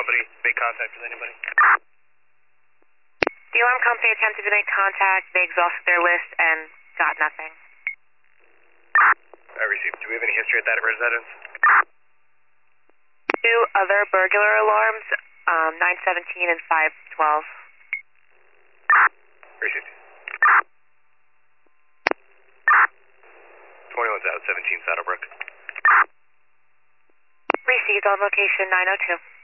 nobody made contact with anybody. The alarm company attempted to make contact. They exhausted their list and got nothing. I received. Do we have any history at that residence? 2 other burglar alarms, 917 and 512. Received. 21's out, 17 Saddlebrook. Received on location 902.